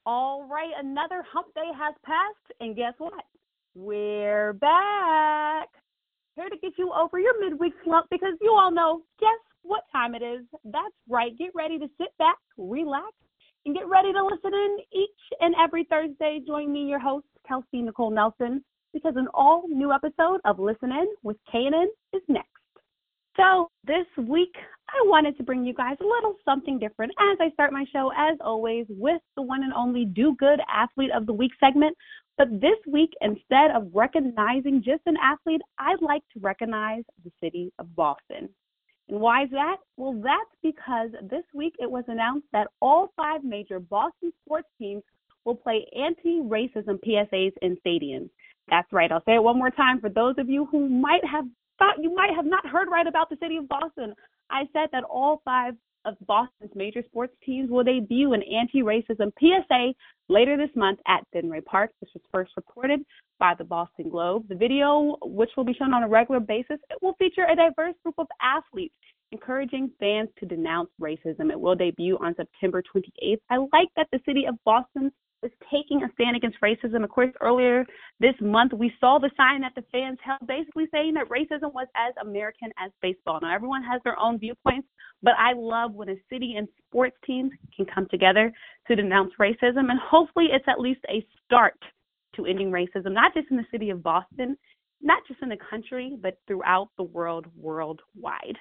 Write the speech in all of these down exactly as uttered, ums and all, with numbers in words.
All right, another hump day has passed, and guess what? We're back. Here to get you over your midweek slump because you all know guess what time it is. That's right. Get ready to sit back, relax, and get ready to listen in each and every Thursday. Join me, your host, Kelsey Nicole Nelson, because an all-new episode of Listen In with K N N is next. So this week, I wanted to bring you guys a little something different as I start my show, as always, with the one and only Do Good Athlete of the Week segment. But this week, instead of recognizing just an athlete, I'd like to recognize the city of Boston. And why is that? Well, that's because this week it was announced that all five major Boston sports teams will play anti-racism P S As in stadiums. That's right. I'll say it one more time for those of you who might have thought you might have not heard right about the city of Boston. I said that all five of Boston's major sports teams will debut an anti-racism P S A later this month at Fenway Park. This was first reported by the Boston Globe. The video, which will be shown on a regular basis, it will feature a diverse group of athletes encouraging fans to denounce racism. It will debut on September twenty-eighth. I like that the city of Boston is taking a stand against racism. Of course, earlier this month, we saw the sign that the fans held, basically saying that racism was as American as baseball. Now, everyone has their own viewpoints, but I love when a city and sports teams can come together to denounce racism, and hopefully it's at least a start to ending racism, not just in the city of Boston, not just in the country, but throughout the world, worldwide.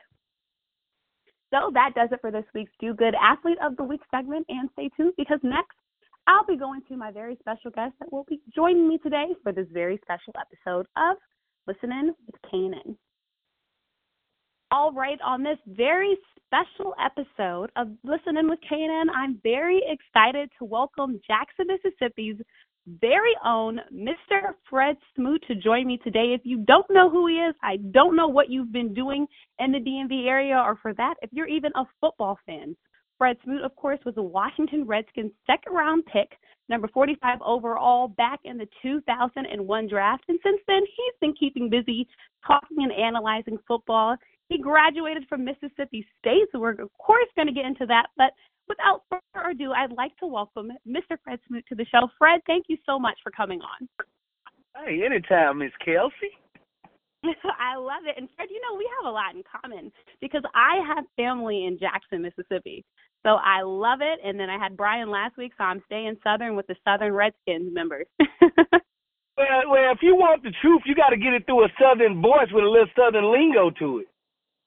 So that does it for this week's Do Good Athlete of the Week segment, and stay tuned because next, I'll be going to my very special guest that will be joining me today for this very special episode of Listen In with K N N. All right, on this very special episode of Listen In with K N N, I'm very excited to welcome Jackson, Mississippi's very own Mister Fred Smoot to join me today. If you don't know who he is, I don't know what you've been doing in the D M V area, or for that, if you're even a football fan. Fred Smoot, of course, was a Washington Redskins second-round pick, number forty-five overall, back in the two thousand one draft. And since then, he's been keeping busy talking and analyzing football. He graduated from Mississippi State, so we're, of course, going to get into that. But without further ado, I'd like to welcome Mister Fred Smoot to the show. Fred, thank you so much for coming on. Hey, anytime, Miss Kelsey. I love it. And Fred, you know, we have a lot in common because I have family in Jackson, Mississippi. So I love it. And then I had Brian last week, so I'm staying Southern with the Southern Redskins members. well, well, if you want the truth, you got to get it through a Southern voice with a little Southern lingo to it.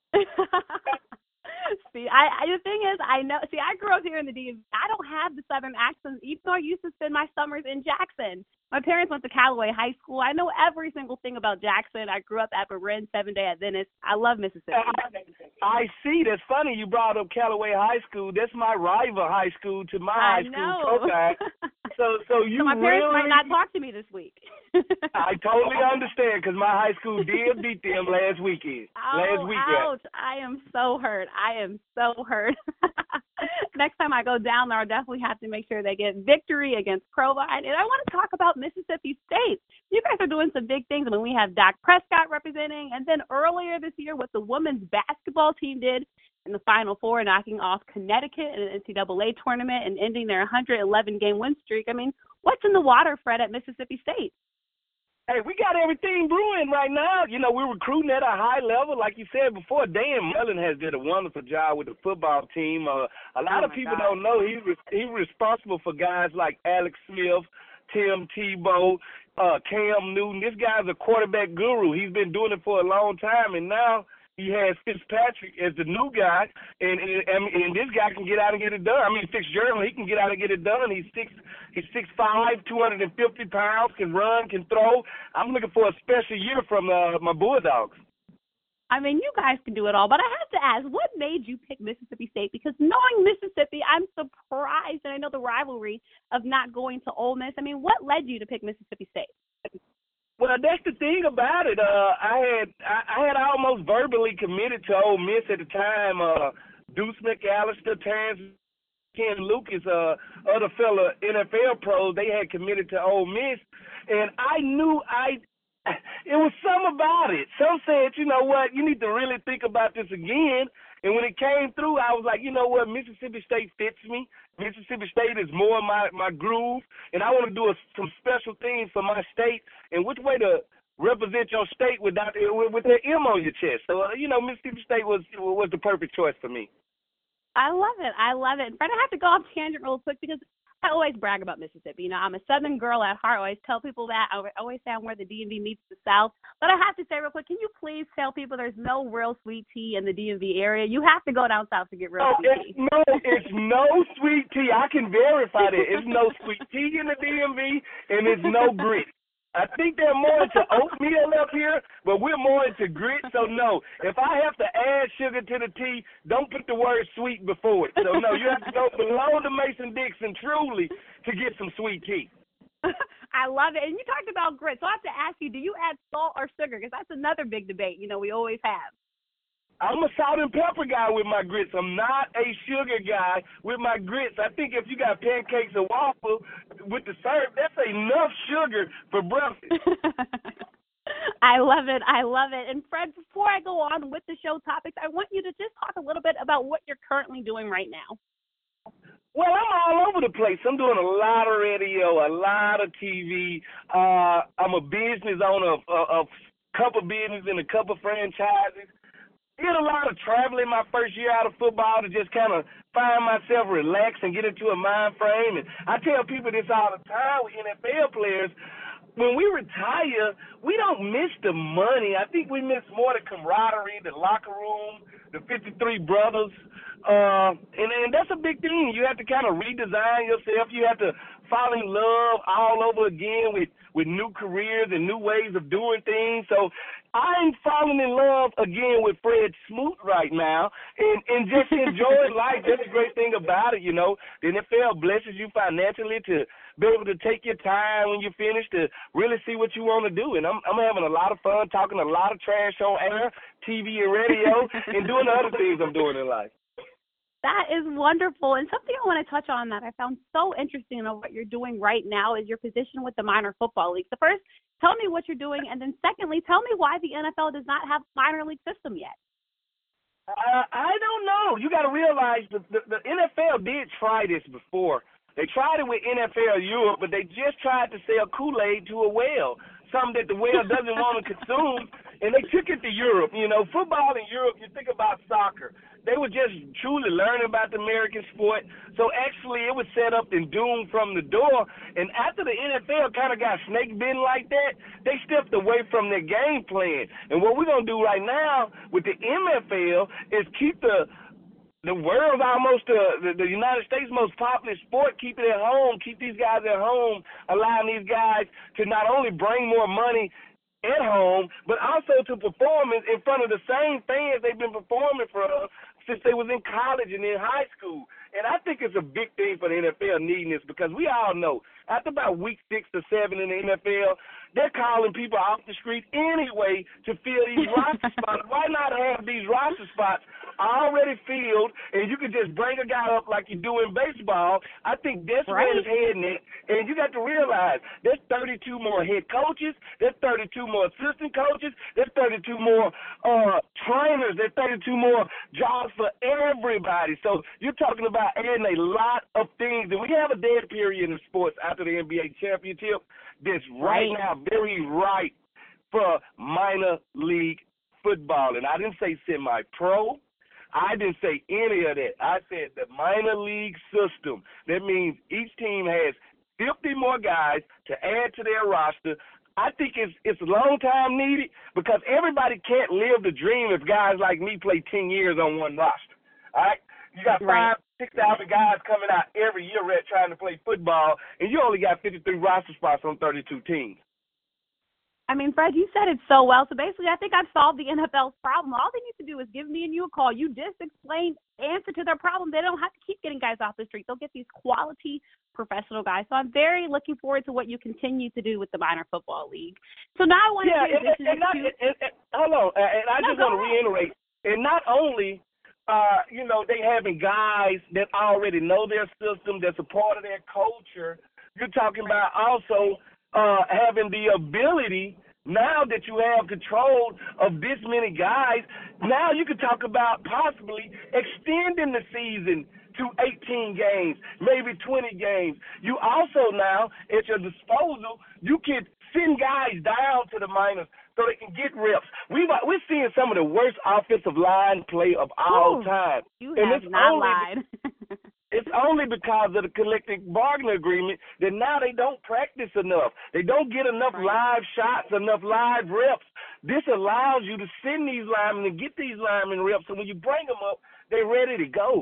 See, I, I the thing is, I know. See, I grew up here in the D M V. I don't have the Southern accent, even though I used to spend my summers in Jackson. My parents went to Callaway High School. I know every single thing about Jackson. I grew up at Marin, Seven-Day Adventist. I love Mississippi. I, I see. That's funny you brought up Callaway High School. That's my rival high school to my I high school. know. so, so you so my parents really, might not talk to me this week. I totally understand because my high school did beat them last weekend. Oh, last weekend. Ouch. I am so hurt. I am so hurt. Next time I go down there, I'll definitely have to make sure they get victory against Provine. And I want to talk about Mississippi State. You guys are doing some big things. I mean, we have Dak Prescott representing. And then earlier this year, what the women's basketball team did in the Final Four, knocking off Connecticut in an N C double A tournament and ending their one hundred eleven game win streak. I mean, what's in the water, Fred, at Mississippi State? Hey, we got everything brewing right now. You know, we're recruiting at a high level. Like you said before, Dan Mullen has did a wonderful job with the football team. Uh, a lot oh of people God. don't know he's re- he's responsible for guys like Alex Smith, Tim Tebow, uh, Cam Newton. This guy's a quarterback guru. He's been doing it for a long time, and now he has Fitzpatrick as the new guy, and, and and this guy can get out and get it done. I mean, Fitzgerald, he can get out and get it done. He's six, he's six five, two hundred and fifty pounds, can run, can throw. I'm looking for a special year from uh, my Bulldogs. I mean, you guys can do it all, but I have to ask, what made you pick Mississippi State? Because knowing Mississippi, I'm surprised, and I know the rivalry of not going to Ole Miss. I mean, what led you to pick Mississippi State? Well, that's the thing about it. Uh, I had I, I had almost verbally committed to Ole Miss at the time. Uh, Deuce McAllister, Terrence Ken Lucas, uh, other fellow N F L pros, they had committed to Ole Miss, and I knew I. It was something about it. Some said, you know what, you need to really think about this again. And when it came through, I was like, you know what, Mississippi State fits me. Mississippi State is more my, my groove, and I want to do a, some special things for my state. And which way to represent your state without with, with that M on your chest? So, uh, you know, Mississippi State was was the perfect choice for me. I love it. I love it. Fred, I have to go off tangent real quick because I always brag about Mississippi. You know, I'm a Southern girl at heart. I always tell people that. I always say I'm where the D M V meets the South. But I have to say real quick, can you please tell people there's no real sweet tea in the D M V area? You have to go down south to get real oh, sweet it's, tea. No, it's no sweet tea. I can verify that. It's no sweet tea in the D M V, and it's no grits. I think they're more into oatmeal up here, but we're more into grits. So, no, if I have to add sugar to the tea, don't put the word sweet before it. So, no, you have to go below the Mason-Dixon truly to get some sweet tea. I love it. And you talked about grits. So I have to ask you, do you add salt or sugar? Because that's another big debate, you know, we always have. I'm a salt and pepper guy with my grits. I'm not a sugar guy with my grits. I think if you got pancakes or waffle with the syrup, that's enough sugar for breakfast. I love it. I love it. And Fred, before I go on with the show topics, I want you to just talk a little bit about what you're currently doing right now. Well, I'm all over the place. I'm doing a lot of radio, a lot of T V. Uh, I'm a business owner of, of, of a couple businesses and a couple franchises. Did a lot of traveling my first year out of football to just kind of find myself relaxed and get into a mind frame. And I tell people this all the time with N F L players, when we retire, we don't miss the money. I think we miss more the camaraderie, the locker room, the fifty-three brothers. Uh, and, and that's a big thing. You have to kind of redesign yourself. You have to fall in love all over again with, with new careers and new ways of doing things. So I'm falling in love again with Fred Smoot right now and, and just enjoying life. That's the great thing about it, you know. The N F L blesses you financially to be able to take your time when you finish to really see what you want to do. And I'm, I'm having a lot of fun talking a lot of trash on air, T V and radio, and doing the other things I'm doing in life. That is wonderful. And something I want to touch on that I found so interesting in what you're doing right now is your position with the minor football league. So first, tell me what you're doing. And then secondly, tell me why the N F L does not have a minor league system yet. Uh, I don't know. You got to realize the, the, the N F L did try this before. They tried it with N F L Europe, but they just tried to sell Kool-Aid to a whale, something that the whale doesn't want to consume, and they took it to Europe. You know, football in Europe, you think about soccer. They were just truly learning about the American sport. So actually it was set up and doomed from the door. And after the N F L kind of got snake bitten like that, they stepped away from their game plan. And what we're going to do right now with the N F L is keep the the world's almost uh, the, the United States' most popular sport, keep it at home, keep these guys at home, allowing these guys to not only bring more money at home, but also to perform in, in front of the same fans they've been performing for uh, since they was in college and in high school. And I think it's a big thing for the N F L needing this because we all know after about week six to seven in the N F L, they're calling people off the street anyway to fill these roster spots. Why not have these roster spots already filled and you can just bring a guy up like you do in baseball? I think that's right. where it's heading at. And you got to realize there's thirty-two more head coaches, there's thirty-two more assistant coaches, there's thirty-two more uh, trainers, there's thirty-two more jobs for everybody. So you're talking about adding a lot of things. And we have a dead period in sports after the N B A championship that's right now very ripe for minor league football. And I didn't say semi-pro. I didn't say any of that. I said the minor league system. That means each team has fifty more guys to add to their roster. I think it's it's a long time needed because everybody can't live the dream if guys like me play ten years on one roster. All right? You got five, six thousand guys coming out every year red trying to play football, and you only got fifty-three roster spots on thirty-two teams. I mean, Fred, you said it so well. So basically, I think I've solved the N F L's problem. All they need to do is give me and you a call. You just explained answer to their problem. They don't have to keep getting guys off the street. They'll get these quality professional guys. So I'm very looking forward to what you continue to do with the minor football league. So now I want to yeah, transition and, and, not, to. And, and, hold on, and I no, just want to reiterate. And not only, uh, you know, they having guys that already know their system, that's a part of their culture. You're talking about also uh, having the ability Now that you have control of this many guys, now you can talk about possibly extending the season to eighteen games, maybe twenty games. You also now, at your disposal, you can send guys down to the minors so they can get reps. We, we're seeing some of the worst offensive line play of all Ooh, time. You and have it's not only, lied. It's only because of the collective bargaining agreement that now they don't practice enough. They don't get enough Right. live shots, enough live reps. This allows you to send these linemen and get these linemen reps, so when you bring them up, they're ready to go.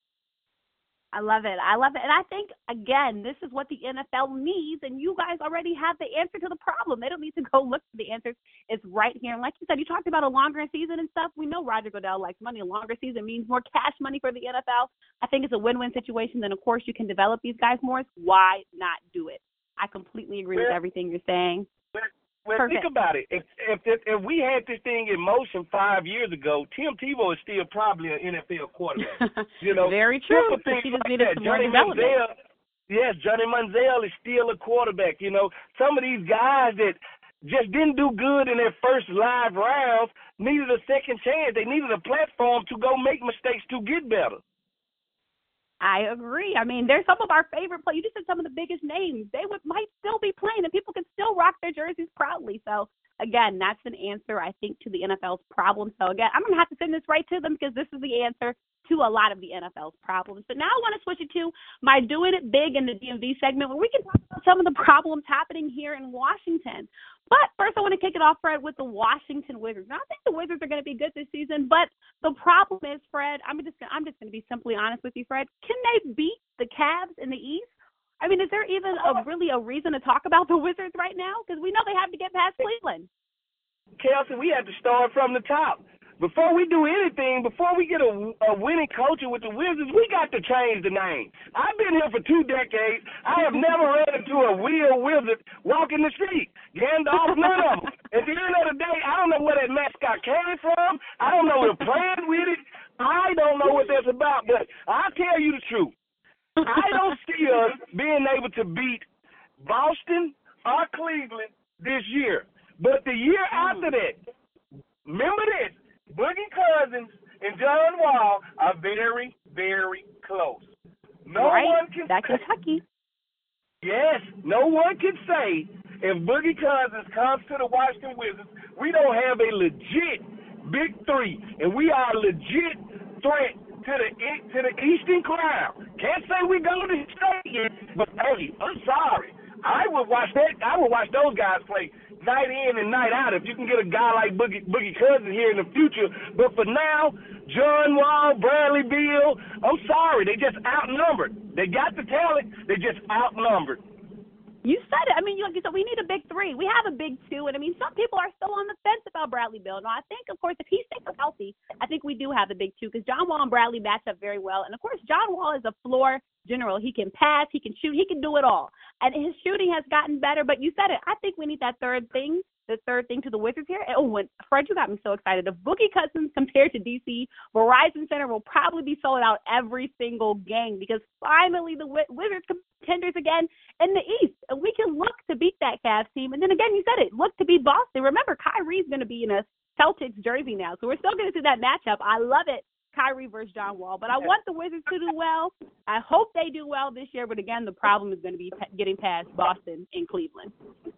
I love it. I love it. And I think, again, this is what the N F L needs, and you guys already have the answer to the problem. They don't need to go look for the answers. It's right here. And like you said, you talked about a longer season and stuff. We know Roger Goodell likes money. A longer season means more cash money for the N F L. I think it's a win-win situation. Then, of course, you can develop these guys more. Why not do it? I completely agree well, with everything you're saying. Well, well Perfect. think about it. If, if if if we had this thing in motion five years ago, Tim Tebow is still probably an N F L quarterback. You know, very true. Simple things He just like needed that. some more Johnny development. Manziel, yes, Johnny Manziel is still a quarterback. You know, some of these guys that just didn't do good in their first live rounds needed a second chance. They needed a platform to go make mistakes to get better. I agree. I mean, they're some of our favorite players. You just said some of the biggest names. They would might still be playing, and people can still rock their jerseys proudly. So, again, that's an answer, I think, to the N F L's problem. So, again, I'm going to have to send this right to them because this is the answer to a lot of the N F L's problems. But now I want to switch it to my Doing It Big in the D M V segment where we can talk about some of the problems happening here in Washington. But first I want to kick it off, Fred, with the Washington Wizards. Now, I think the Wizards are going to be good this season, but the problem is, Fred, I'm just gonna, I'm just going to be simply honest with you, Fred. Can they beat the Cavs in the East? I mean, is there even a, really a reason to talk about the Wizards right now? Because we know they have to get past Cleveland. Kelsey, we have to start from the top. Before we do anything, before we get a, a winning culture with the Wizards, we got to change the name. I've been here for two decades. I have never ran into a real wizard walking the street. Gandalf, none of them. At the end of the day, I don't know where that mascot came from. I don't know who playing with it. I don't know what that's about, but I'll tell you the truth. I don't see us being able to beat Boston or Cleveland this year. But the year after that, remember this, Boogie Cousins and John Wall are very, very close. No right. one can that say, Kentucky. Yes, no one can say if Boogie Cousins comes to the Washington Wizards, we don't have a legit big three, and we are a legit threat to the to the Eastern crowd. Can't say we go to the state yet, but hey, I'm sorry. I would watch that. I would watch those guys play night in and night out if you can get a guy like Boogie, Boogie Cousins here in the future. But for now, John Wall, Bradley Beal, I'm sorry, they just outnumbered. They got the talent, they just outnumbered. You said it. I mean, like you said, we need a big three. We have a big two, and I mean, some people are still on the fence about Bradley Beal. Now, I think, of course, if he stays healthy, I think we do have a big two because John Wall and Bradley match up very well. And of course, John Wall is a floor general. He can pass, he can shoot, he can do it all. And his shooting has gotten better. But you said it. I think we need that third thing. The third thing to the Wizards here. Oh, when, Fred, you got me so excited. If Boogie Cousins compared to D C, Verizon Center will probably be sold out every single game because finally the Wizards contenders again in the East. And we can look to beat that Cavs team. And then again, you said it, look to beat Boston. Remember, Kyrie's going to be in a Celtics jersey now. So we're still going to see that matchup. I love it. Kyrie versus John Wall. But I want the Wizards to do well. I hope they do well this year. But again, the problem is going to be p- getting past Boston and Cleveland.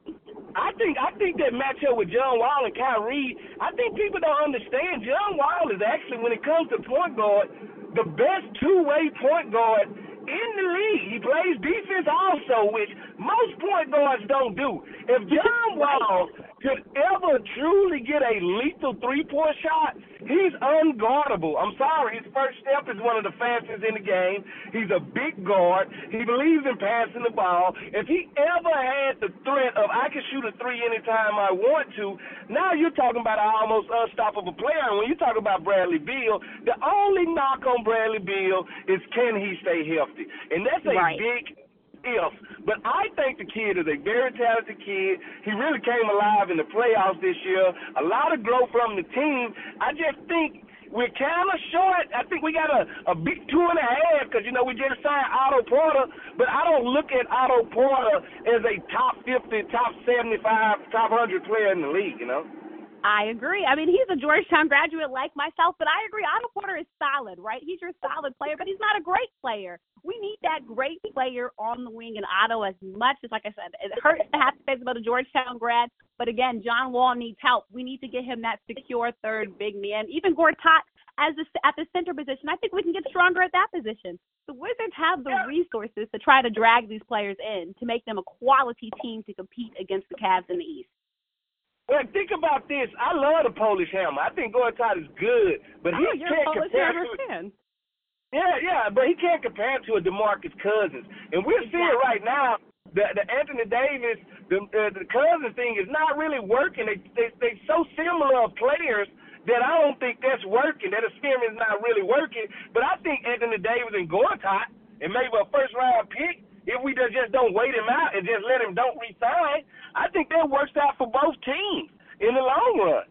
I think I think that matchup with John Wall and Kyrie, I think people don't understand. John Wall is actually, when it comes to point guard, the best two-way point guard in the league. He plays defense also, which most point guards don't do. If John Wall could ever truly get a lethal three-point shot, he's unguardable. I'm sorry, his first step is one of the fastest in the game. He's a big guard. He believes in passing the ball. If he ever had the threat of I can shoot a three anytime I want to, now you're talking about an almost unstoppable player. And when you talk about Bradley Beal, the only knock on Bradley Beal is can he stay healthy? And that's a right. big if. But I think the kid is a very talented kid. He really came alive in the playoffs this year. A lot of growth from the team. I just think we're kind of short. I think we got a, a big two and a half because, you know, we just signed Otto Porter, but I don't look at Otto Porter as a top fifty, top seventy-five, top one hundred player in the league, you know. I agree. I mean, he's a Georgetown graduate like myself, but I agree. Otto Porter is solid, right? He's your solid player, but he's not a great player. We need that great player on the wing in Otto as much as, like I said, it hurts to have to say about a Georgetown grad, but again, John Wall needs help. We need to get him that secure third big man. Even Gortat as the, at the center position, I think we can get stronger at that position. The Wizards have the resources to try to drag these players in to make them a quality team to compete against the Cavs in the East. Well, think about this. I love the Polish Hammer. I think Gortat is good, but he oh, you're can't a Polish compare Hammer to fan. Yeah, yeah, but he can't compare to a DeMarcus Cousins. And we're exactly. seeing right now the the Anthony Davis, the uh, the Cousins thing is not really working. They they they so similar players that I don't think that's working. That experiment is not really working. But I think Anthony Davis and Gortat, and maybe a first round pick, if we just don't wait him out and just let him don't resign, I think that works out for both teams in the long run.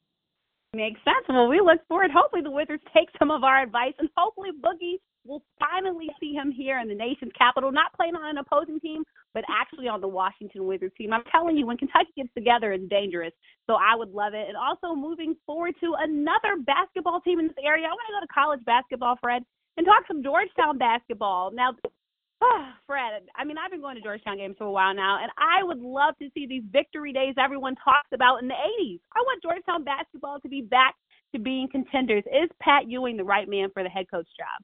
Makes sense. Well, we look forward. Hopefully the Wizards take some of our advice, and hopefully Boogie will finally see him here in the nation's capital, not playing on an opposing team, but actually on the Washington Wizards team. I'm telling you, when Kentucky gets together, it's dangerous. So I would love it. And also moving forward to another basketball team in this area, I want to go to college basketball, Fred, and talk some Georgetown basketball. Now, oh, Fred, I mean, I've been going to Georgetown games for a while now, and I would love to see these victory days everyone talks about in the eighties. I want Georgetown basketball to be back to being contenders. Is Pat Ewing the right man for the head coach job?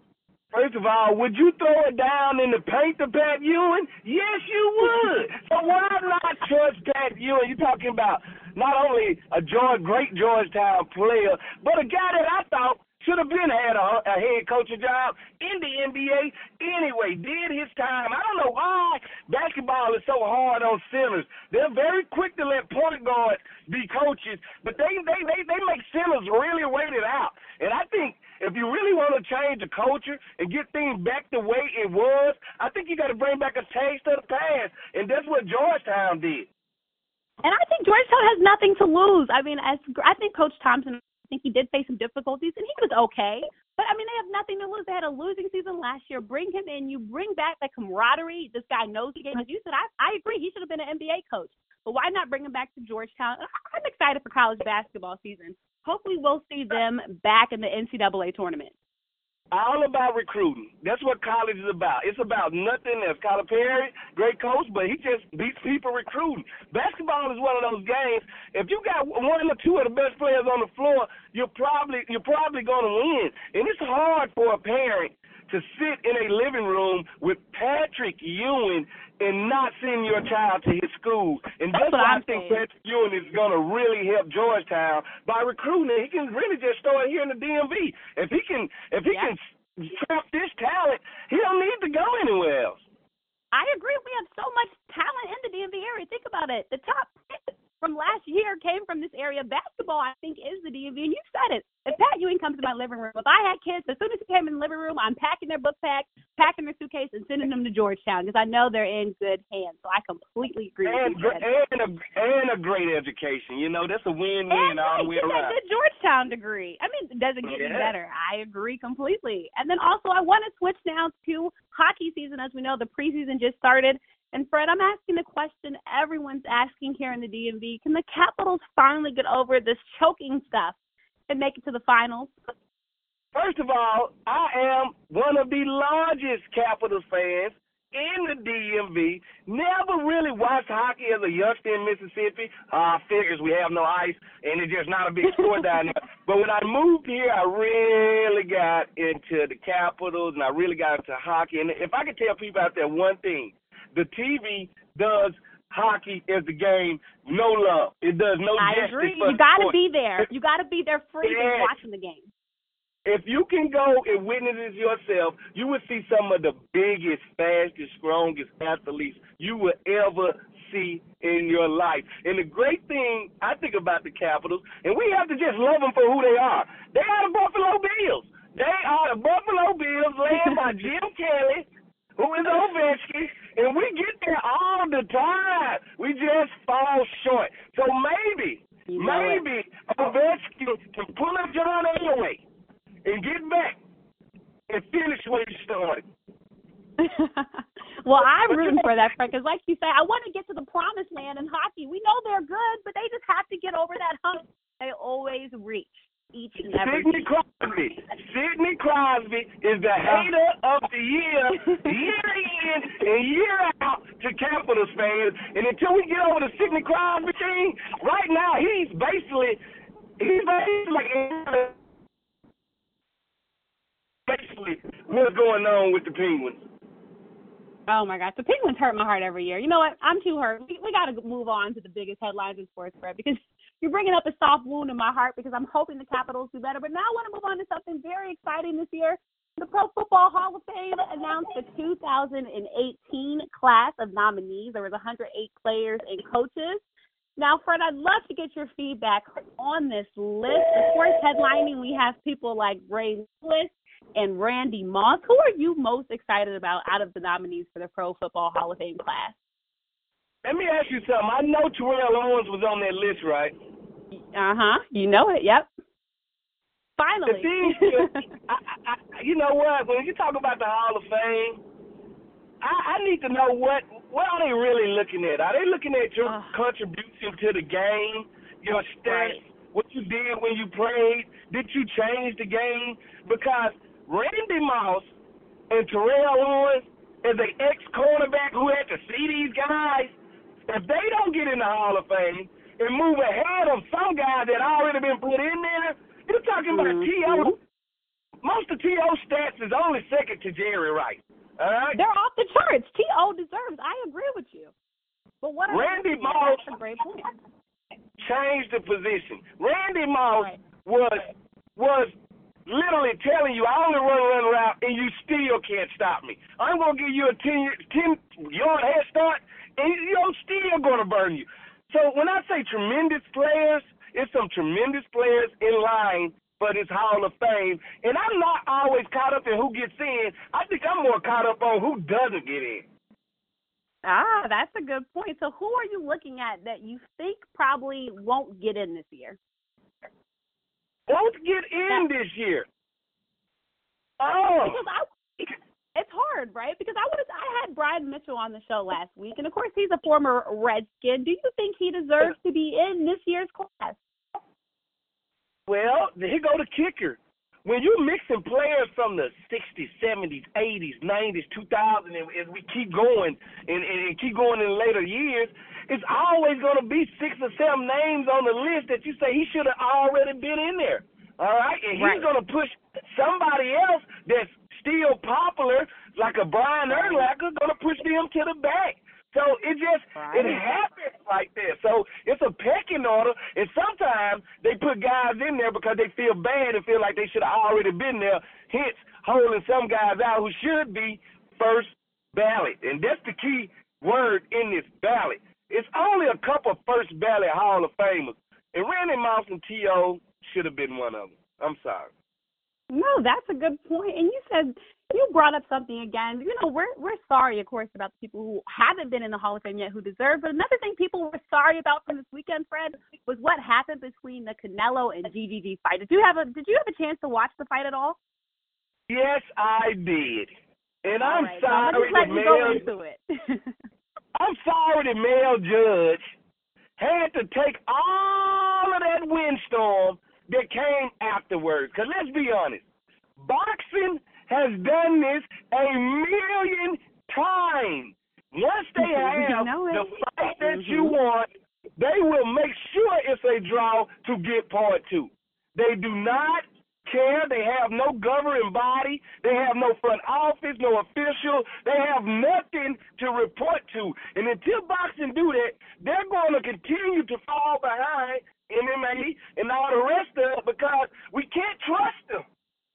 First of all, would you throw it down in the paint to Pat Ewing? Yes, you would. So why not trust Pat Ewing? You're talking about not only a George, great Georgetown player, but a guy that I thought should have been had a, a head coaching job in the N B A anyway, did his time. I don't know why basketball is so hard on centers. They're very quick to let point guards be coaches, but they, they, they, they make centers really wait it out. And I think if you really want to change the culture and get things back the way it was, I think you got to bring back a taste of the past, and that's what Georgetown did. And I think Georgetown has nothing to lose. I mean, as I think Coach Thompson, I think he did face some difficulties, and he was okay. But, I mean, they have nothing to lose. They had a losing season last year. Bring him in. You bring back that camaraderie. This guy knows the game. As you said, I, I agree. He should have been an N B A coach. But why not bring him back to Georgetown? I'm excited for college basketball season. Hopefully we'll see them back in the N C double A tournament. All about recruiting. That's what college is about. It's about nothing else. Calipari, great coach, but he just beats people recruiting. Basketball is one of those games. If you got one or two of the best players on the floor, you're probably you're probably going to win. And it's hard for a parent to sit in a living room with Patrick Ewing and not send your child to his school. And that's, that's why I think saying. Patrick Ewing is going to really help Georgetown by recruiting. He can really just start here in the D M V. If he can, if he yeah. can trap this talent, he don't need to go anywhere else. I agree. We have so much talent in the D M V area. Think about it. The top pick from last year came from this area. Basketball, I think, is the D M V. And you said it. If Pat Ewing comes to my living room, if I had kids, as soon as he came in the living room, I'm packing their book bag, packing their suitcase, and sending them to Georgetown because I know they're in good hands. So I completely agree and, with you. And a, and a great education. You know, that's a win-win all the way around. And a Georgetown degree. I mean, does it get yeah. any better? I agree completely. And then also I want to switch now to hockey season. As we know, the preseason just started. And, Fred, I'm asking the question everyone's asking here in the D M V. Can the Capitals finally get over this choking stuff and make it to the finals? First of all, I am one of the largest Capitals fans in the D M V. Never really watched hockey as a youngster in Mississippi. Uh, figures we have no ice, and it's just not a big sport down there. But when I moved here, I really got into the Capitals, and I really got into hockey. And if I could tell people out there one thing, the T V does hockey as the game no love. It does no I justice. agree. For you got to sport. be there. You got to be there free yeah. watching the game. If you can go and witness it yourself, you will see some of the biggest, fastest, strongest athletes you will ever see in your life. And the great thing I think about the Capitals, and we have to just love them for who they are. They are the Buffalo Bills. They are the Buffalo Bills led by Jim Kelly, who is Ovechkin, and we get there all the time. We just fall short. So maybe, you know maybe it. Ovechkin can pull up John Elway because like you say, I want to get to the promised land in hockey. We know they're good, but they just have to get over that hump they always reach each and every Sidney year. Crosby. Sidney Crosby is the hater of the year, year in and year out to Capitals fans. And until we get over the Sidney Crosby thing, right now he's basically he's basically like basically what's going on with the Penguins. Oh, my gosh. The Penguins hurt my heart every year. You know what? I'm too hurt. We, we got to move on to the biggest headlines in sports, Fred, because you're bringing up a soft wound in my heart because I'm hoping the Capitals do better. But now I want to move on to something very exciting this year. The Pro Football Hall of Fame announced the two thousand eighteen class of nominees. There was one hundred eight players and coaches. Now, Fred, I'd love to get your feedback on this list. Of course, headlining, we have people like Ray Lewis and Randy Moss. Who are you most excited about out of the nominees for the Pro Football Hall of Fame class? Let me ask you something. I know Terrell Owens was on that list, right? Uh-huh. You know it, yep. Finally. The thing is, I, I, you know what? When you talk about the Hall of Fame, I, I need to know what what are they really looking at? Are they looking at your uh, contribution to the game, your stats, right. what you did when you played? Did you change the game? Because Randy Moss and Terrell Owens, as an ex-cornerback who had to see these guys, if they don't get in the Hall of Fame and move ahead of some guys that already been put in there, you're talking about mm-hmm. T O. Most of T O stats is only second to Jerry Rice. All right? They're off the charts. T O deserves. I agree with you. But what Randy Moss That's a great point. changed the position. Randy Moss right. was was literally telling you, I only run run route, and you still can't stop me. I'm gonna give you a ten ten yard head start, and you're still gonna burn you. So when I say tremendous players, it's some tremendous players in line for this Hall of Fame. And I'm not always caught up in who gets in. I think I'm more caught up on who doesn't get in. Ah, that's a good point. So who are you looking at that you think probably won't get in this year? Won't get in this year. Oh. Because I, it's hard, right? Because I would I had Brian Mitchell on the show last week, and of course he's a former Redskin. Do you think he deserves to be in this year's class? Well, here go the kicker. When you're mixing players from the sixties, seventies, eighties, nineties, two thousands, and as we keep going and, and, and keep going in later years, it's always going to be six or seven names on the list that you say he should have already been in there. All right? And he's right. going to push somebody else that's still popular, like a Brian Urlacher, going to push them to the back. So it just, right. it happens like that. So it's a pecking order, and sometimes they put guys in there because they feel bad and feel like they should have already been there, hence holding some guys out who should be first ballot. And that's the key word in this ballot. It's only a couple first ballot Hall of Famers, and Randy Moss and T O should have been one of them. I'm sorry. No, that's a good point. And you said, you brought up something again. You know, we're we're sorry, of course, about the people who haven't been in the Hall of Fame yet who deserve. But another thing people were sorry about from this weekend, Fred, was what happened between the Canelo and G G G fight. Did you have a Did you have a chance to watch the fight at all? Yes, I did. And all I'm right, sorry so the male. Go into it. I'm sorry the male judge had to take all of that windstorm that came afterwards. Because let's be honest, boxing has done this a million times. Once they have the fight that mm-hmm. you want, they will make sure it's a draw to get part two. They do not care. They have no governing body. They have no front office, no official. They have nothing to report to. And until boxing do that, they're going to continue to fall behind M M A and all the rest of it because we can't trust them.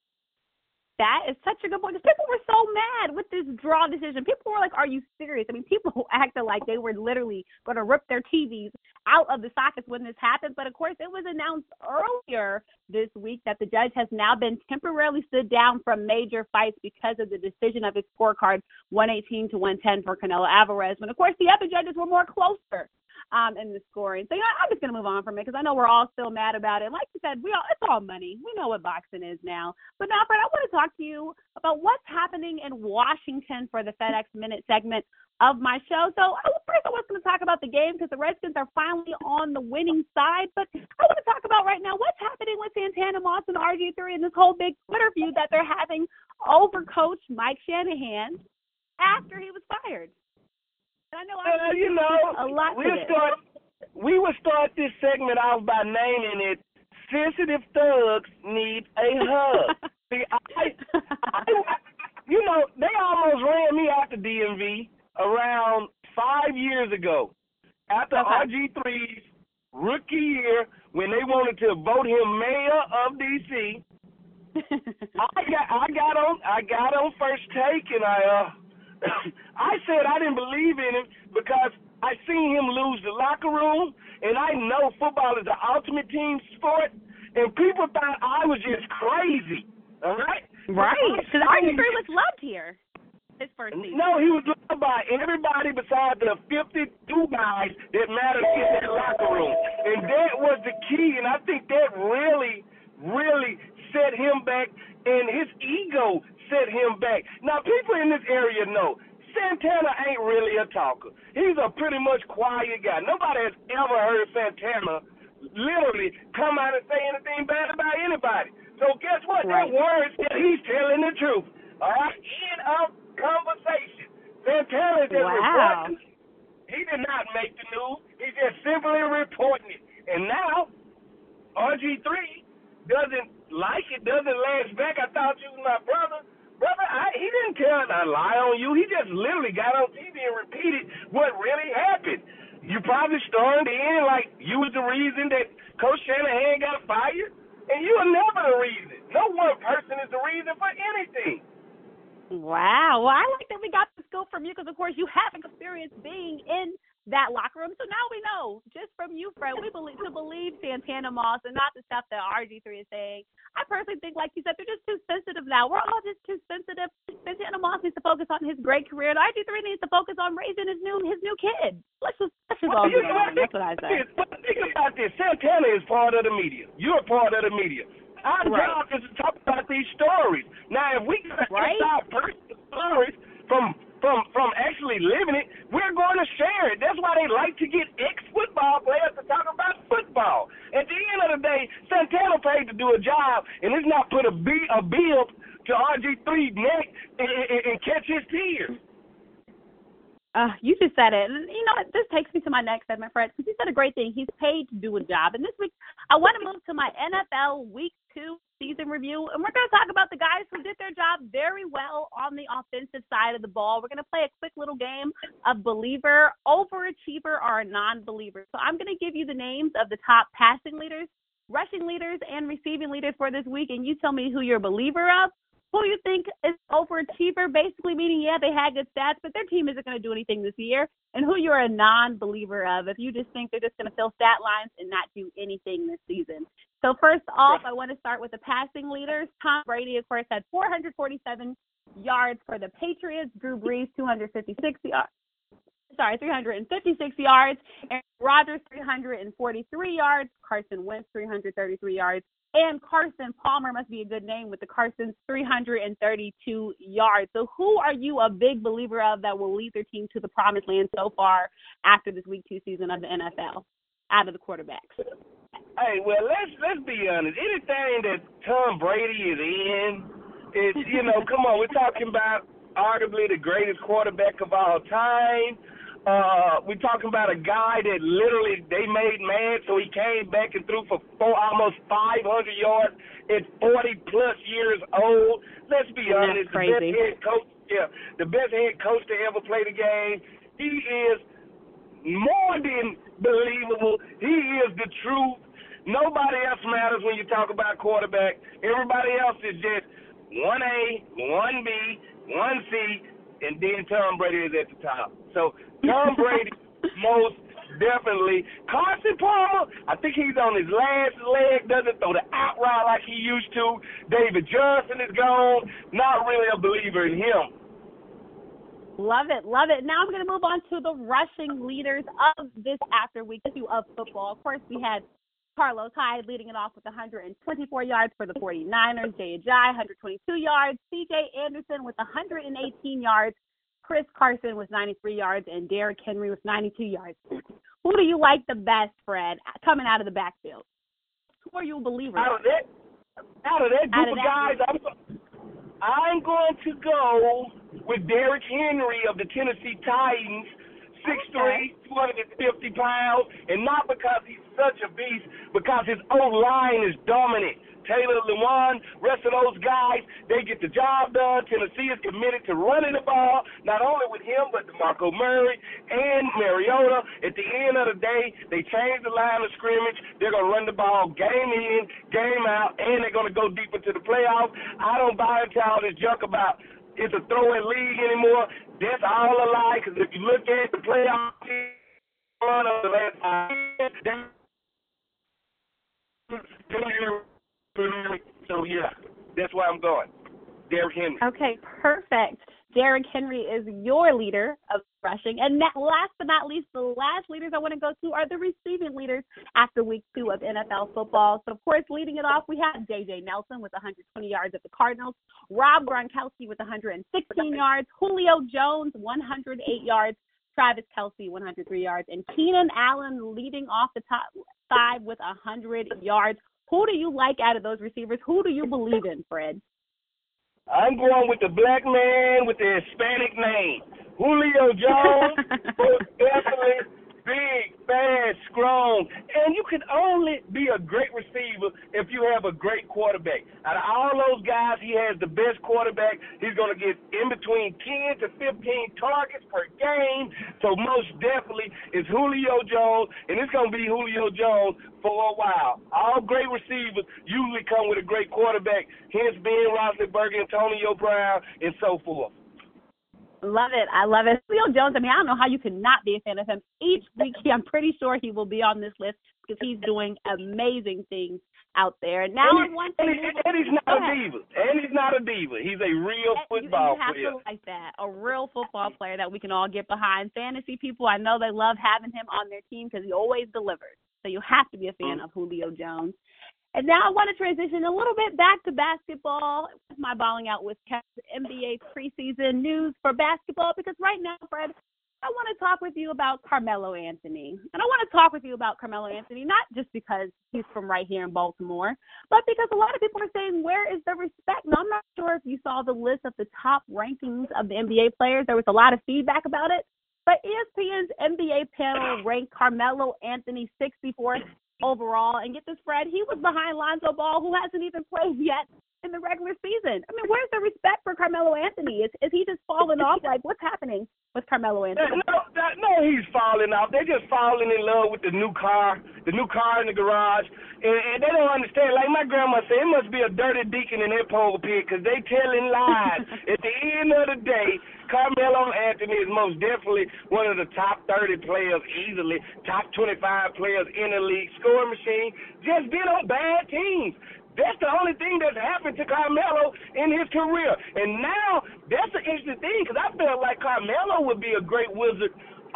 That is such a good point. Because people were so mad with this draw decision. People were like, are you serious? I mean, people acted like they were literally going to rip their T Vs out of the sockets when this happened. But, of course, it was announced earlier this week that the judge has now been temporarily stood down from major fights because of the decision of his scorecard, one eighteen to one ten for Canelo Alvarez. When, of course, the other judges were more closer um, in the scoring. So, you know, I'm just going to move on from it because I know we're all still mad about it. Like you said, we all, it's all money. We know what boxing is now. But now, Fred, I want to talk to you about what's happening in Washington for the FedEx Minute segment. of my show. So first I was going to talk about the game because the Redskins are finally on the winning side. But I want to talk about right now what's happening with Santana Moss and R G three and this whole big Twitter feud that they're having over Coach Mike Shanahan after he was fired. And I know I uh, you know, a lot we'll to start, we will start this segment off by naming it Sensitive Thugs Need a Hug. See, I, I, you know, they almost ran me out the D M V around five years ago after okay. R G three's rookie year when they wanted to vote him mayor of D C. I got I got on I got on First Take and I uh I said I didn't believe in him because I seen him lose the locker room, and I know football is the ultimate team sport, and people thought I was just crazy. All right, right? Because R G three was loved here. His first season. No, he was loved by everybody besides the fifty-two guys that mattered in that locker room, and that was the key. And I think that really, really set him back, and his ego set him back. Now, people in this area know Santana ain't really a talker. He's a pretty much quiet guy. Nobody has ever heard Santana literally come out and say anything bad about anybody. So guess what? Right. That word said he's telling the truth. All right? End of conversation. Santana is just wow. reporting. He did not make the news. He's just simply reporting it. And now, R G three doesn't like it, doesn't lash back. I thought you was my brother. Brother, I, he didn't tell a lie on you. He just literally got on T V and repeated what really happened. You probably stormed in like you was the reason that Coach Shanahan got fired, and you were never the reason. No one person is the reason for anything. Wow. Well, I like that we got the scoop from you because, of course, you have experience being in that locker room. So now we know, just from you, Fred, we believe to believe Santana Moss and not the stuff that R G three is saying. I personally think, like you said, they're just too sensitive now. We're all just too sensitive. Santana Moss needs to focus on his great career, and R G three needs to focus on raising his new his new kid. Let's just let's just Well, all you get know, along. That's what I say. But think about this. Santana is part of the media. You're part of the media. Our Right. job is to talk about these stories. Now, if we can Right. our personal stories from from from actually living it, we're going to share it. That's why they like to get ex-football players to talk about football. At the end of the day, Santana paid to do a job, and it's not put a, b- a bill to R G three's neck and, and, and catch his tears. Uh, you just said it. And you know what? This takes me to my next segment, Fred, because you said a great thing. He's paid to do a job. And this week, I want to move to my N F L Week two season review. And we're going to talk about the guys who did their job very well on the offensive side of the ball. We're going to play a quick little game of believer, overachiever, or a non-believer. So I'm going to give you the names of the top passing leaders, rushing leaders, and receiving leaders for this week. And you tell me who you're a believer of, who you think is overachiever, basically meaning, yeah, they had good stats, but their team isn't going to do anything this year, and who you're a non-believer of if you just think they're just going to fill stat lines and not do anything this season. So first off, I want to start with the passing leaders. Tom Brady, of course, had four hundred forty-seven yards for the Patriots. Drew Brees, two hundred fifty-six yards. Sorry, three hundred fifty-six yards. Aaron Rodgers, three hundred forty-three yards. Carson Wentz, three hundred thirty-three yards. And Carson Palmer must be a good name with the Carsons, three hundred thirty-two yards. So who are you a big believer of that will lead their team to the promised land so far after this week two season of the N F L, out of the quarterbacks? Hey, well, let's let's be honest. Anything that Tom Brady is in, is, you know, come on, we're talking about arguably the greatest quarterback of all time. Uh, we're talking about a guy that literally they made mad, so he came back and threw for four, almost five hundred yards at forty plus years old. Let's be That's honest, crazy. the best head coach, yeah, the best head coach to ever play the game. He is more than believable. He is the truth. Nobody else matters when you talk about quarterback. Everybody else is just one A, one B, one C, and then Tom Brady is at the top. So Tom Brady, most definitely. Carson Palmer, I think he's on his last leg, doesn't throw the out route like he used to. David Johnson is gone. Not really a believer in him. Love it, love it. Now I'm going to move on to the rushing leaders of this after week two of football. Of course, we had Carlos Hyde leading it off with one hundred twenty-four yards for the 49ers. Jay Ajayi, one hundred twenty-two yards. C J Anderson with one hundred eighteen yards. Chris Carson with ninety-three yards and Derrick Henry with ninety-two yards. Who do you like the best, Fred, coming out of the backfield? Who are you a believer in? Out of that, out of that group Out of of that guys, I'm, I'm going to go with Derrick Henry of the Tennessee Titans, six three, two hundred fifty pounds, and not because he's such a beast, because his O-line is dominant. Taylor Lewan, rest of those guys, they get the job done. Tennessee is committed to running the ball, not only with him, but DeMarco Murray and Mariota. At the end of the day, they change the line of scrimmage. They're going to run the ball game in, game out, and they're going to go deep into the playoffs. I don't buy into all this junk about it's a throwing league anymore. That's all a lie, because if you look at the playoff run of the last five years, so, yeah, that's where I'm going. Derrick Henry. Okay, perfect. Derrick Henry is your leader of rushing. And that, last but not least, the last leaders I want to go to are the receiving leaders after week two of N F L football. So, of course, leading it off, we have J J Nelson with one hundred twenty yards at the Cardinals, Rob Gronkowski with one hundred sixteen yards, Julio Jones, one hundred eight yards, Travis Kelce, one hundred three yards, and Keenan Allen leading off the top five with one hundred yards. Who do you like out of those receivers? Who do you believe in, Fred? I'm going with the black man with the Hispanic name. Julio Jones, most definitely big, fast, strong. And you can only be a great receiver if you have a great quarterback. Out of all those guys, he has the best quarterback. He's going to get in between ten to fifteen targets per game. So most definitely it's Julio Jones, and it's going to be Julio Jones for a while. All great receivers usually come with a great quarterback, hence Ben Roethlisberger, Antonio Brown, and so forth. Love it. I love it. Julio Jones, I mean, I don't know how you can not be a fan of him. Each week, I'm pretty sure he will be on this list because he's doing amazing things out there. Now, and, he, one and, thing he, and he's not a diva. And he's not a diva. He's a real and football you, you have player. To like that. A real football player that we can all get behind. Fantasy people, I know they love having him on their team because he always delivers. So you have to be a fan mm-hmm. of Julio Jones. And now I want to transition a little bit back to basketball. My balling out with N B A preseason news for basketball, because right now, Fred, I want to talk with you about Carmelo Anthony. And I want to talk with you about Carmelo Anthony, not just because he's from right here in Baltimore, but because a lot of people are saying, where is the respect? Now, I'm not sure if you saw the list of the top rankings of the N B A players. There was a lot of feedback about it. But E S P N's N B A panel ranked Carmelo Anthony sixty-fourth overall. And get this, Fred, he was behind Lonzo Ball, who hasn't even played yet in the regular season. I mean, where's the respect for Carmelo Anthony? Is is he just falling off? Like, what's happening with Carmelo Anthony? No, no, no, he's falling off. They're just falling in love with the new car, the new car in the garage. And, and they don't understand. Like my grandma said, it must be a dirty deacon in that pole pit because they telling lies. At the end of the day, Carmelo Anthony is most definitely one of the top thirty players easily, top twenty-five players in the league, scoring machine, just been on bad teams. That's the only thing that's happened to Carmelo in his career. And now, that's the interesting thing, because I felt like Carmelo would be a great Wizard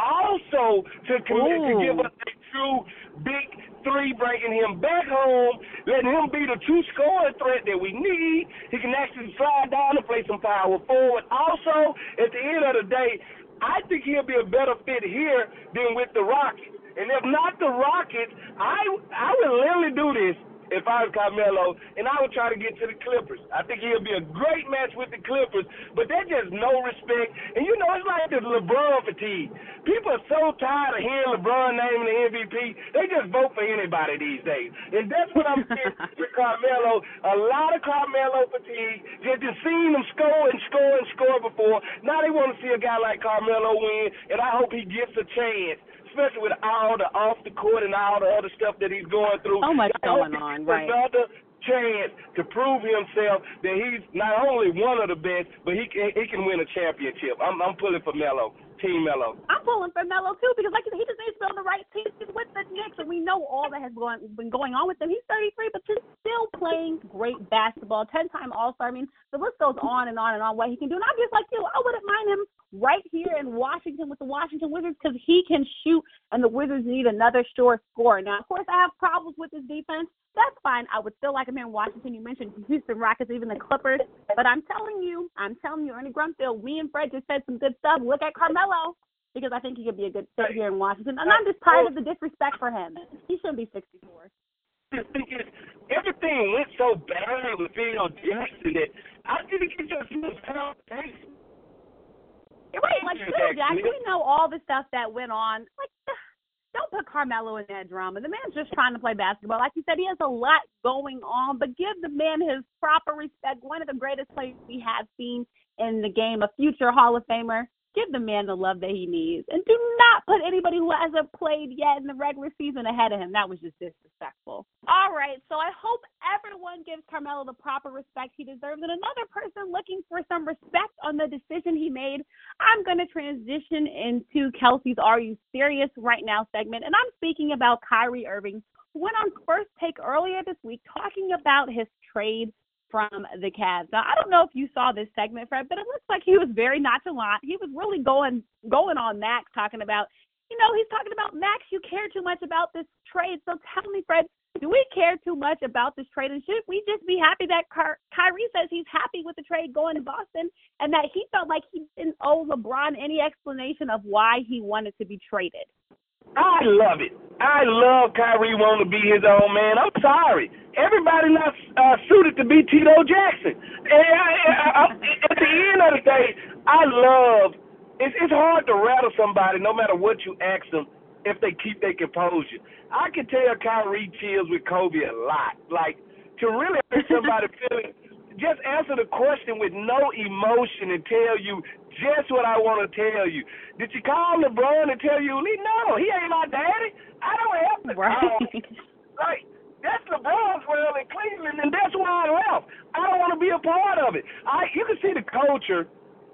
also to, commit, to give us a true big three, bringing him back home, letting him be the true scoring threat that we need. He can actually slide down and play some power forward. Also, at the end of the day, I think he'll be a better fit here than with the Rockets. And if not the Rockets, I I would literally do this if I was Carmelo, and I would try to get to the Clippers. I think he'll be a great match with the Clippers, but there's just no respect. And, you know, it's like this LeBron fatigue. People are so tired of hearing LeBron naming the M V P, they just vote for anybody these days. And that's what I'm seeing with Carmelo. A lot of Carmelo fatigue. Just, just seeing him score and score and score before. Now they want to see a guy like Carmelo win, and I hope he gets a chance, especially with all the off the court and all the other stuff that he's going through. So much going on, right? Another chance to prove himself that he's not only one of the best, but he can, he can win a championship. I'm, I'm pulling for Melo. Team Melo. I'm pulling for Melo too, because like he just needs to be on the right team. He's with the Knicks, and we know all that has gone, been going on with him. He's thirty-three, but he's still playing great basketball. ten-time All-Star. I mean, the list goes on and on and on what he can do. And I'm just like you. I wouldn't mind him right here in Washington with the Washington Wizards because he can shoot and the Wizards need another sure scorer. Now, of course, I have problems with his defense. That's fine. I would still like him here in Washington. You mentioned Houston Rockets, even the Clippers. But I'm telling you, I'm telling you, Ernie Grunfeld, me and Fred just said some good stuff. Look at Carmelo because I think he could be a good fit here in Washington. And I'm just tired of the disrespect for him. He shouldn't be sixty-four. Everything went so bad with Phil Jackson that I think it just was how Right, like Phil Jackson, we know all the stuff that went on. Like, don't put Carmelo in that drama. The man's just trying to play basketball. Like you said, he has a lot going on, but give the man his proper respect. One of the greatest players we have seen in the game, a future Hall of Famer. Give the man the love that he needs. And do not put anybody who hasn't played yet in the regular season ahead of him. That was just disrespectful. All right, so I hope everyone gives Carmelo the proper respect he deserves. And another person looking for some respect on the decision he made, I'm going to transition into Kelsey's Are You Serious Right Now segment. And I'm speaking about Kyrie Irving, who went on First Take earlier this week talking about his trade from the Cavs. Now, I don't know if you saw this segment, Fred, but it looks like he was very nonchalant. He was really going going on Max, talking about, you know, he's talking about, Max, you care too much about this trade. So tell me, Fred, do we care too much about this trade? And should we just be happy that Ky- Kyrie says he's happy with the trade going to Boston and that he felt like he didn't owe LeBron any explanation of why he wanted to be traded? I love it. I love Kyrie wanting to be his own man. I'm sorry. Everybody not uh, suited to be Tito Jackson. And I, I, I, at the end of the day, I love, it's, it's hard to rattle somebody no matter what you ask them if they keep their composure. I can tell Kyrie chills with Kobe a lot. Like, to really hurt somebody feeling, just answer the question with no emotion and tell you just what I want to tell you. Did you call LeBron and tell you, no, he ain't my daddy? I don't have to right. call. Like, that's LeBron's world in Cleveland, and that's why I left. I don't want to be a part of it. I, you can see the culture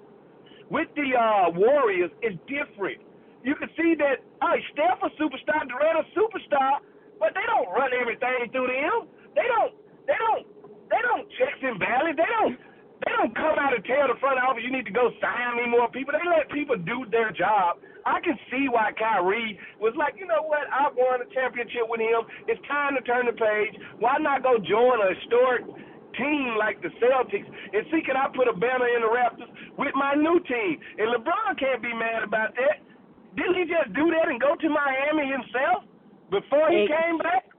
with the uh, Warriors is different. You can see that, oh, Steph a superstar, Durant a superstar, but they don't run everything through them. They don't, they don't, they don't checks and balance. They don't, they don't come out and tell the front office you need to go sign me more people. They let people do their job. I can see why Kyrie was like, you know what, I won a championship with him. It's time to turn the page. Why not go join a historic team like the Celtics and see can I put a banner in the Raptors with my new team? And LeBron can't be mad about that. Didn't he just do that and go to Miami himself before he came back?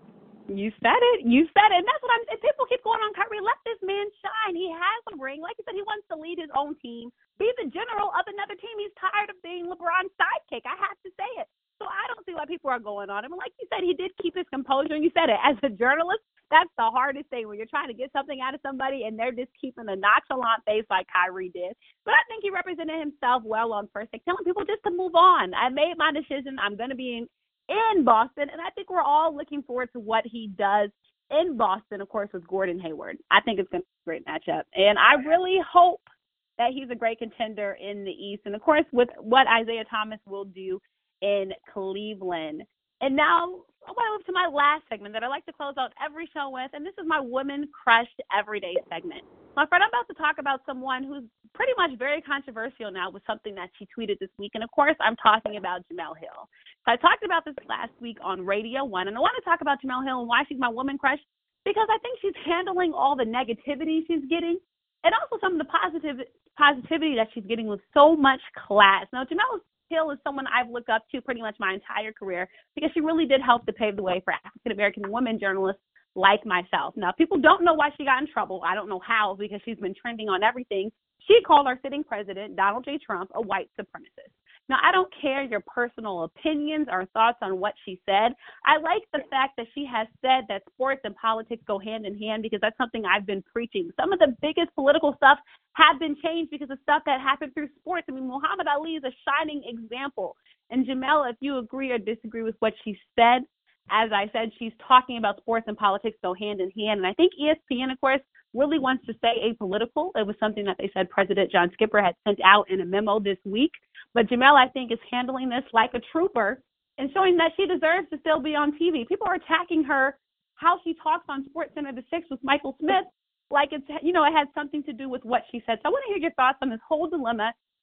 You said it. You said it. And that's what I'm saying. People keep going on Kyrie. Let this man shine. He has a ring. Like you said, he wants to lead his own team, be the general of another team. He's tired of being LeBron's sidekick. I have to say it. So I don't see why people are going on him. And like you said, he did keep his composure. And you said it. As a journalist, that's the hardest thing when you're trying to get something out of somebody and they're just keeping a nonchalant face like Kyrie did. But I think he represented himself well on First Take, telling people just to move on. I made my decision. I'm going to be in in Boston, and I think we're all looking forward to what he does in Boston, of course, with Gordon Hayward. I think it's going to be a great matchup, and I really hope that he's a great contender in the East, and, of course, with what Isaiah Thomas will do in Cleveland. And now I want to move to my last segment that I like to close out every show with, and this is my Woman Crush Everyday segment. My friend, I'm about to talk about someone who's pretty much very controversial now with something that she tweeted this week. And, of course, I'm talking about Jemele Hill. So I talked about this last week on Radio One, and I want to talk about Jemele Hill and why she's my woman crush because I think she's handling all the negativity she's getting and also some of the positive positivity that she's getting with so much class. Now, Jemele Hill is someone I've looked up to pretty much my entire career because she really did help to pave the way for African-American women journalists like myself. Now, people don't know why she got in trouble. I don't know how because she's been trending on everything. She called our sitting president, Donald J. Trump, a white supremacist. Now, I don't care your personal opinions or thoughts on what she said. I like the fact that she has said that sports and politics go hand in hand because that's something I've been preaching. Some of the biggest political stuff have been changed because of stuff that happened through sports. I mean, Muhammad Ali is a shining example. And Jemele, if you agree or disagree with what she said, as I said, she's talking about sports and politics go hand in hand. And I think E S P N, of course, really wants to stay apolitical. It was something that they said President John Skipper had sent out in a memo this week. But Jemele, I think, is handling this like a trooper and showing that she deserves to still be on T V. People are attacking her, how she talks on SportsCenter the Six with Michael Smith, like it's, you know, it had something to do with what she said. So I want to hear your thoughts on this whole dilemma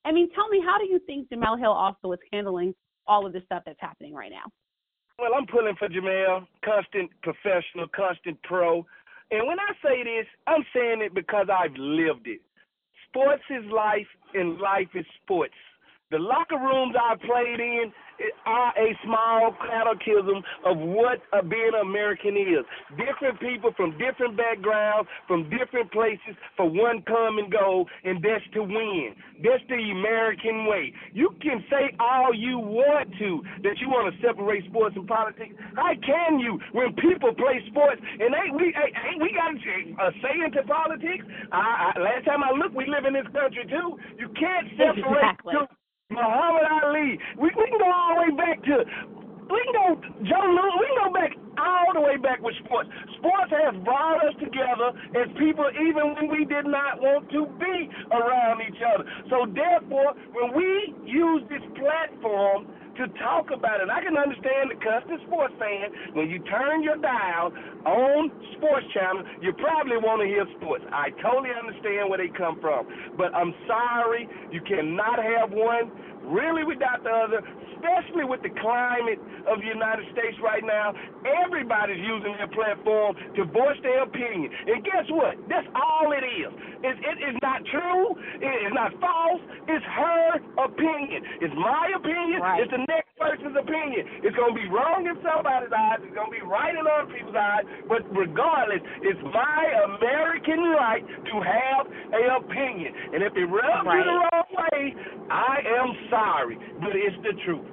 I mean, tell me, how do you think Jemele Hill also is handling all of this stuff that's happening right now? Well, I'm pulling for Jemele, constant professional, constant pro. And when I say this, I'm saying it because I've lived it. Sports is life, and life is sports. The locker rooms I played in are a small catechism of what a being an American is. Different people from different backgrounds, from different places, for one common goal, and that's to win. That's the American way. You can say all you want to, that you want to separate sports and politics. How can you when people play sports and ain't we ain't we got a say into politics? I, I, last time I looked, we live in this country too. You can't separate Exactly. two. Muhammad Ali. We, we can go all the way back to, we can go, Joe Louis, we can go back all the way back with sports. Sports has brought us together as people even when we did not want to be around each other. So therefore, when we use this platform to talk about it, I can understand the custom sports fan. When you turn your dial on sports channel, you probably want to hear sports. I totally understand where they come from. But I'm sorry, you cannot have one really without the other, especially with the climate of the United States right now. Everybody's using their platform to voice their opinion. And guess what? That's all it is. It, it is not true. It is not false. It's her opinion. It's my opinion. Right. It's the next person's opinion. It's going to be wrong in somebody's eyes. It's going to be right in other people's eyes. But regardless, it's my American right to have an opinion. And if it rubs Right. you the wrong way, I am sorry, but it's the truth.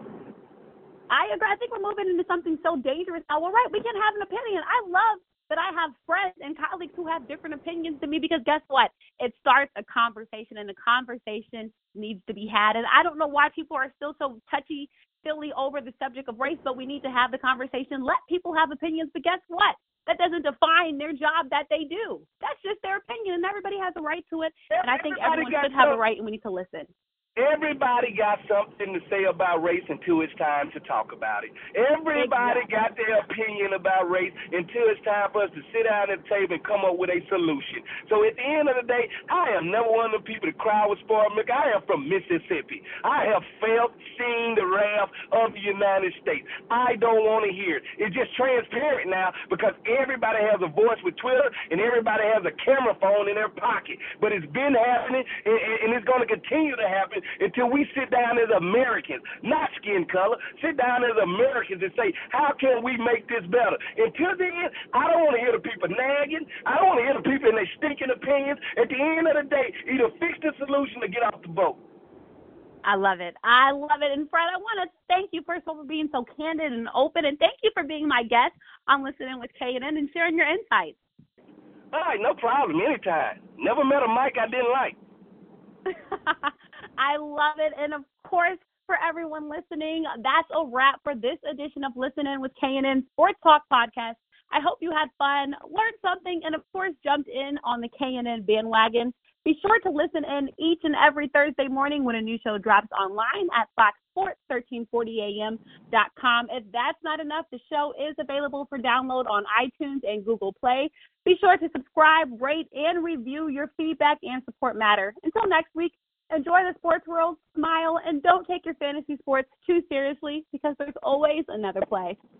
I agree. I think we're moving into something so dangerous now. Well, right, we can have an opinion. I love that I have friends and colleagues who have different opinions than me, because guess what? It starts a conversation, and the conversation needs to be had. And I don't know why people are still so touchy-feely over the subject of race, but we need to have the conversation. Let people have opinions, but guess what? That doesn't define their job that they do. That's just their opinion, and everybody has a right to it. And I think everyone should have a right, and we need to listen. Everybody got something to say about race until it's time to talk about it. Everybody Exactly. got their opinion about race until it's time for us to sit down at the table and come up with a solution. So at the end of the day, I am never one of the people that cry with spoiled milk. I am from Mississippi. I have felt, seen the wrath of the United States. I don't want to hear it. It's just transparent now because everybody has a voice with Twitter and everybody has a camera phone in their pocket. But it's been happening, and, and it's going to continue to happen until we sit down as Americans, not skin color, sit down as Americans and say, how can we make this better? Until then, I don't want to hear the people nagging. I don't want to hear the people in their stinking opinions. At the end of the day, either fix the solution or get off the boat. I love it. I love it. And Fred, I want to thank you, first of all, for being so candid and open, and thank you for being my guest on Listening with K and N and sharing your insights. All right, no problem, anytime. Never met a mic I didn't like. I love it. And of course, for everyone listening, that's a wrap for this edition of Listen In with K and N Sports Talk Podcast. I hope you had fun, learned something, and of course, jumped in on the K and N bandwagon. Be sure to listen in each and every Thursday morning when a new show drops online at fox sports thirteen forty a m dot com. If that's not enough, the show is available for download on iTunes and Google Play. Be sure to subscribe, rate, and review. Your feedback and support matter. Until next week, enjoy the sports world, smile, and don't take your fantasy sports too seriously, because there's always another play.